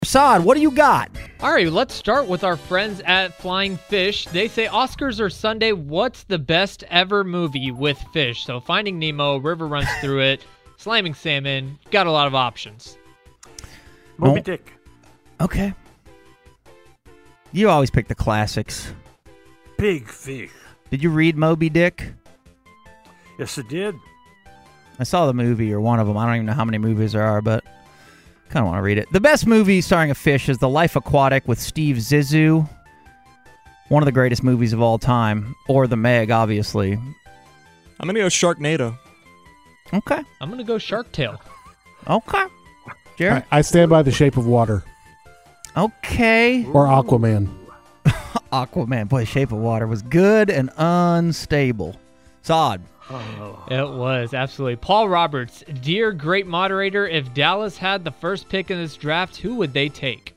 Saad, what do you got? All right, let's start with our friends at Flying Fish. They say Oscars or Sunday, what's the best ever movie with fish? So Finding Nemo, River Runs Through It, Slamming Salmon, got a lot of options. Moby Dick. Okay. You always pick the classics. Big Fish. Did you read Moby Dick? Yes, it did. I saw the movie, or one of them. I don't even know how many movies there are, but kind of want to read it. The best movie starring a fish is The Life Aquatic with Steve Zissou. One of the greatest movies of all time. Or The Meg, obviously. I'm going to go Sharknado. Okay. I'm going to go Shark Tale. Okay. Jared? I stand by The Shape of Water. Okay. Or Aquaman. Aquaman. Boy, Shape of Water was good and unstable. Saad. It was, absolutely. Paul Roberts, dear great moderator, if Dallas had the first pick in this draft, who would they take?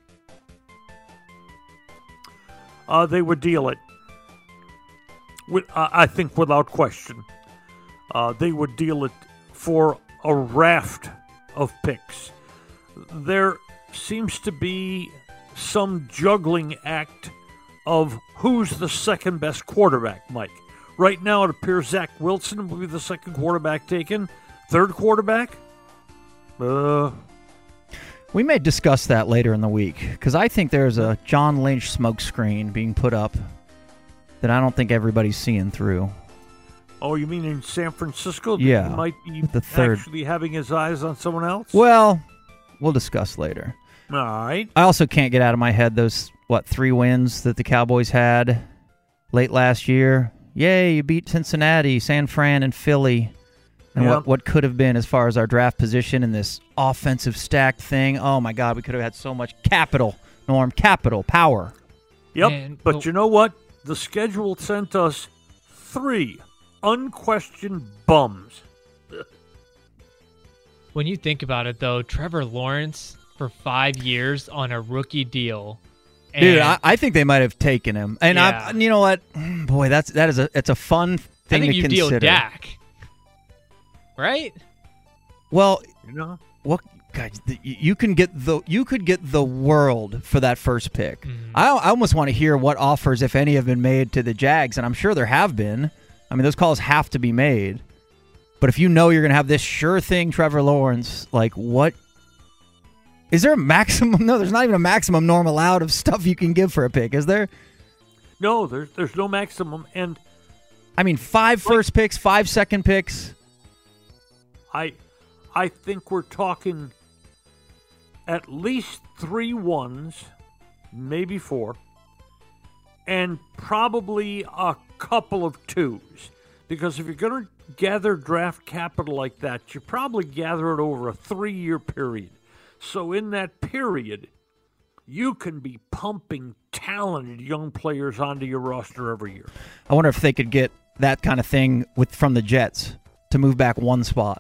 They would deal it. I think without question. They would deal it for a raft of picks. There seems to be some juggling act of who's the second best quarterback, Mike. Right now, it appears Zach Wilson will be the second quarterback taken. Third quarterback? We may discuss that later in the week, because I think there's a John Lynch smokescreen being put up that I don't think everybody's seeing through. Oh, you mean in San Francisco? Yeah. He might be the third. actually having his eyes on someone else? Well, we'll discuss later. All right. I also can't get out of my head those, 3 wins that the Cowboys had late last year. Yay, you beat Cincinnati, San Fran, and Philly. And what could have been as far as our draft position in this offensive stack thing. Oh, my God, we could have had so much capital, Norm, capital, power. Yep, but you know what? The schedule sent us 3 unquestioned bums. When you think about it, though, Trevor Lawrence for 5 years on a rookie deal. Dude, I think they might have taken him. And you know what? Boy, it's a fun thing to consider. I think you deal Dak. Right? Well, what? God, you could get the world for that first pick. Mm-hmm. I almost want to hear what offers, if any, have been made to the Jags, and I'm sure there have been. I mean, those calls have to be made. But if you know you're going to have this sure thing, Trevor Lawrence, what? Is there a maximum? No, there's not even a maximum norm allowed of stuff you can give for a pick, is there? No, there's no maximum. And I mean, 5 first picks, 5 second picks. I think we're talking at least 3 ones, maybe 4, and probably a couple of 2s. Because if you're going to gather draft capital like that, you probably gather it over a 3-year period. So in that period, you can be pumping talented young players onto your roster every year. I wonder if they could get that kind of thing from the Jets to move back 1 spot.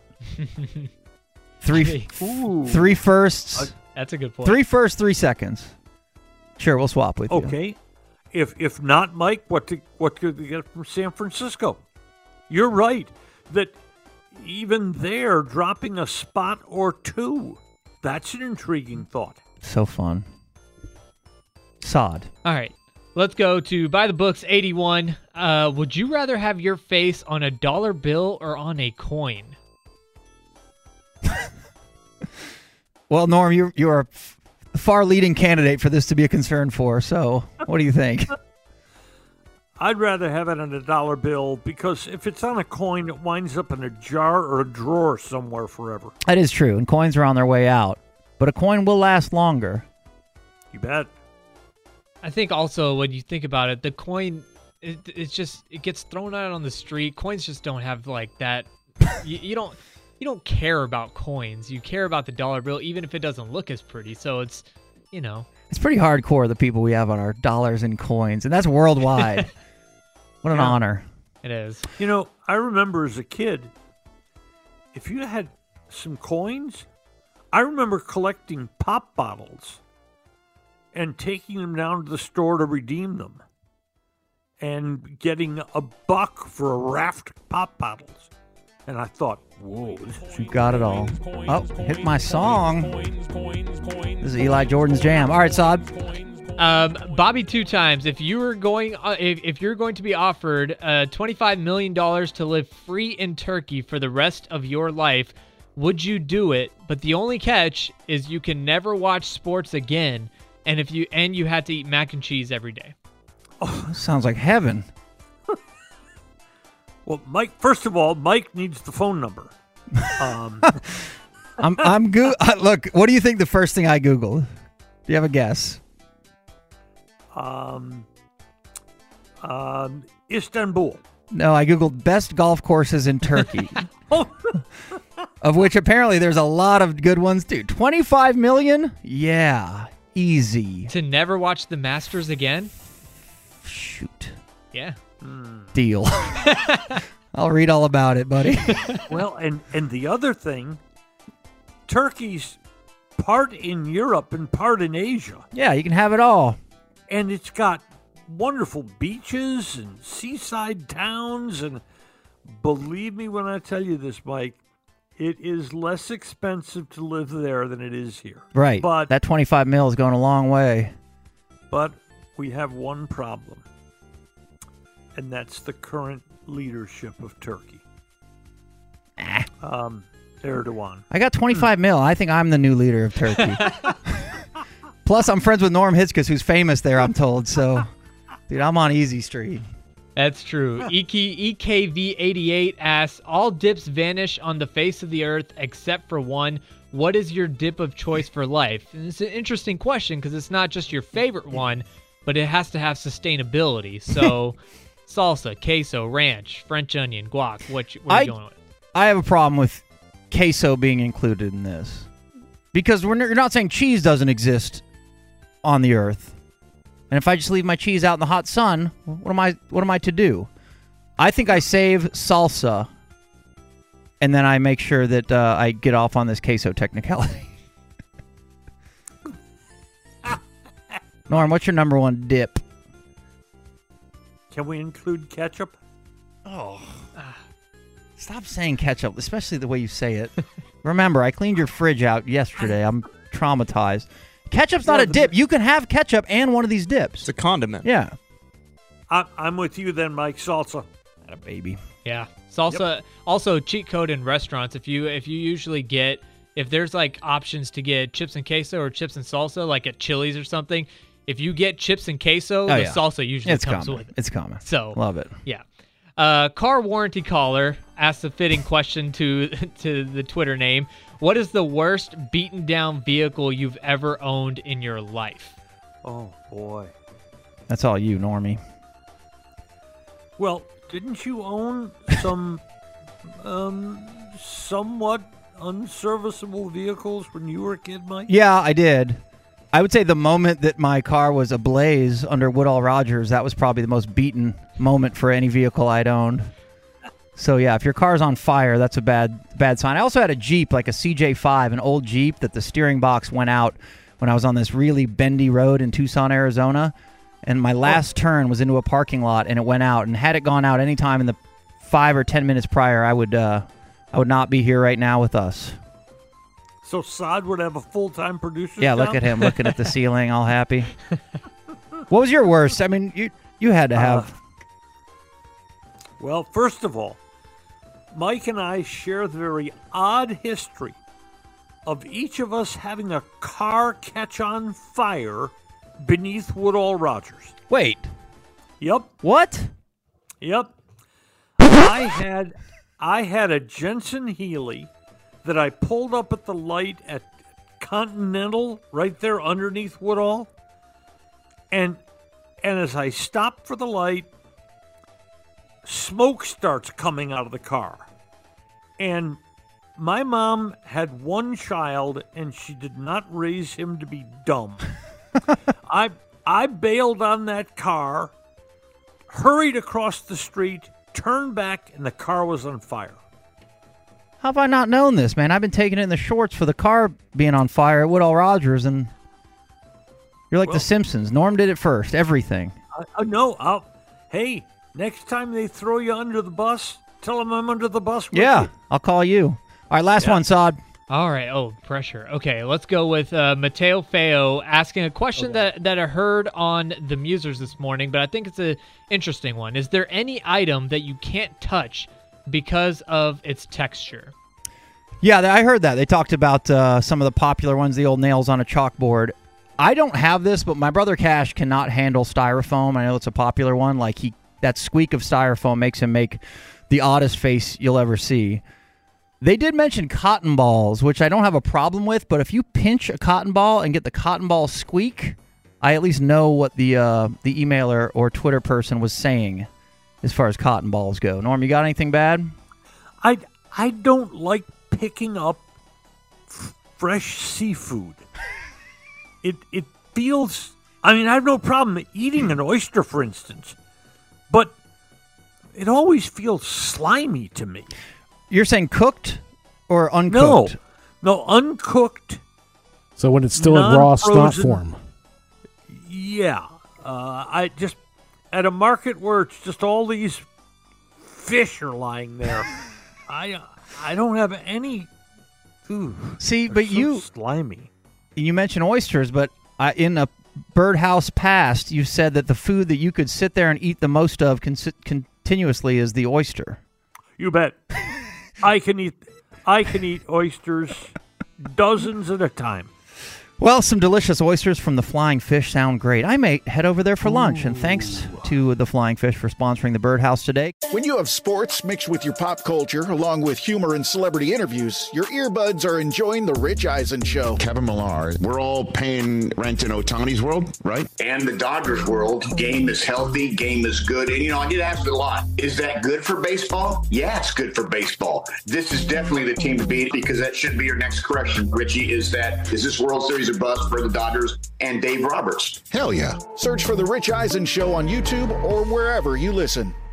3 firsts. That's a good point. 3 firsts, 3 seconds. Sure, we'll swap with you. Okay. If not, Mike, what could they get from San Francisco? You're right that even there, dropping a spot or 2, that's an intriguing thought. So fun. Sod. All right. Let's go to By the Books 81. Would you rather have your face on a dollar bill or on a coin? Well, Norm, you're a far leading candidate for this to be a concern for, so what do you think? I'd rather have it on a dollar bill because if it's on a coin, it winds up in a jar or a drawer somewhere forever. That is true, and coins are on their way out. But a coin will last longer. You bet. I think also when you think about it, the coin, it gets thrown out on the street. Coins just don't have that. You don't care about coins. You care about the dollar bill, even if it doesn't look as pretty. So it's, It's pretty hardcore, the people we have on our dollars and coins, and that's worldwide. What an honor. It is. I remember as a kid, if you had some coins, I remember collecting pop bottles and taking them down to the store to redeem them and getting $1 for a raft of pop bottles. And I thought, whoa, this is You got it all. Oh, hit my song. This is Eli Jordan's jam. All right, Saad. Bobby, 2 times. If you're going to be offered $25 million to live free in Turkey for the rest of your life, would you do it? But the only catch is you can never watch sports again, and you had to eat mac and cheese every day. Oh, this sounds like heaven. Well, Mike. First of all, Mike needs the phone number. Look, what do you think the first thing I Googled? Do you have a guess? Istanbul. No, I Googled best golf courses in Turkey. Of which apparently there's a lot of good ones too. 25 million? Yeah, easy. To never watch the Masters again? Shoot. Yeah. Deal. I'll read all about it, buddy. Well, and the other thing, Turkey's part in Europe and part in Asia. Yeah, you can have it all. And it's got wonderful beaches and seaside towns. And believe me when I tell you this, Mike, it is less expensive to live there than it is here. Right. But that 25 mil is going a long way. But we have one problem, and that's the current leadership of Turkey. Erdogan. I got 25 mil. I think I'm the new leader of Turkey. Plus, I'm friends with Norm Hitzges, who's famous there, I'm told. So, dude, I'm on easy street. That's true. EKV88 asks, all dips vanish on the face of the earth except for one. What is your dip of choice for life? And it's an interesting question because it's not just your favorite one, but it has to have sustainability. So, salsa, queso, ranch, French onion, guac. What are you going with? I have a problem with queso being included in this because you're not saying cheese doesn't exist on the earth. And if I just leave my cheese out in the hot sun, what am I to do? I think I save salsa, and then I make sure that I get off on this queso technicality. Norm, what's your number one dip? Can we include ketchup? Oh, stop saying ketchup, especially the way you say it. Remember, I cleaned your fridge out yesterday. I'm traumatized. Ketchup's not a dip. You can have ketchup and one of these dips. It's a condiment. Yeah. I'm with you then, Mike. Salsa. Not a baby. Yeah. Salsa. Yep. Also, cheat code in restaurants. If you usually get, if there's like options to get chips and queso or chips and salsa, like at Chili's or something, if you get chips and queso, the salsa usually comes with it. It's common. So love it. Yeah. Car warranty caller asks a fitting question to the Twitter name. What is the worst beaten down vehicle you've ever owned in your life? Oh boy. That's all you, Normie. Well, didn't you own some somewhat unserviceable vehicles when you were a kid, Mike? Yeah, I did. I would say the moment that my car was ablaze under Woodall Rogers, that was probably the most beaten moment for any vehicle I'd owned. So, yeah, if your car's on fire, that's a bad sign. I also had a Jeep, like a CJ5, an old Jeep that the steering box went out when I was on this really bendy road in Tucson, Arizona. And my last turn was into a parking lot, and it went out. And had it gone out any time in the 5 or 10 minutes prior, I would not be here right now with us. So Saad would have a full-time producer. Yeah, look at him looking at the ceiling, all happy. What was your worst? I mean, you had to have. Well, first of all, Mike and I share the very odd history of each of us having a car catch on fire beneath Woodall Rogers. Wait. Yep. What? Yep. I had a Jensen Healy that I pulled up at the light at Continental right there underneath Woodall. And as I stopped for the light, smoke starts coming out of the car. And my mom had one child, and she did not raise him to be dumb. I bailed on that car, hurried across the street, turned back, and the car was on fire. How have I not known this, man? I've been taking it in the shorts for the car being on fire at Woodall Rogers, and you're like the Simpsons. Norm did it first, everything. No, hey, next time they throw you under the bus, Tell him I'm under the bus with Yeah, you. I'll call you. All right, last one, Sod. All right. Oh, pressure. Okay, let's go with Mateo Feo asking a question that I heard on the Musers this morning, but I think it's an interesting one. Is there any item that you can't touch because of its texture? Yeah, I heard that. They talked about some of the popular ones, the old nails on a chalkboard. I don't have this, but my brother Cash cannot handle styrofoam. I know it's a popular one. Like that squeak of styrofoam makes him make the oddest face you'll ever see. They did mention cotton balls, which I don't have a problem with, but if you pinch a cotton ball and get the cotton ball squeak, I at least know what the emailer or Twitter person was saying as far as cotton balls go. Norm, you got anything bad? I don't like picking up fresh seafood. It feels... I mean, I have no problem eating an oyster, for instance, but it always feels slimy to me. You're saying cooked or uncooked? No, uncooked. So when it's still in raw snot form. Yeah. I just, at a market where it's just all these fish are lying there, I don't have any. Ooh, see, but so slimy. You mentioned oysters, but in a Birdhouse past, you said that the food that you could sit there and eat the most of continuously is the oyster. You bet. I can eat oysters dozens at a time. Well, some delicious oysters from the Flying Fish sound great. I may head over there for lunch, and thanks to the Flying Fish for sponsoring the Birdhouse today. When you have sports mixed with your pop culture, along with humor and celebrity interviews, your earbuds are enjoying The Rich Eisen Show. Kevin Millar, we're all paying rent in Ohtani's world, right? And the Dodgers world. Game is healthy, game is good. And, I get asked a lot, is that good for baseball? Yeah, it's good for baseball. This is definitely the team to beat, because that should be your next correction, Richie, is this World Series a bust for the Dodgers and Dave Roberts? Hell yeah. Search for The Rich Eisen Show on YouTube or wherever you listen.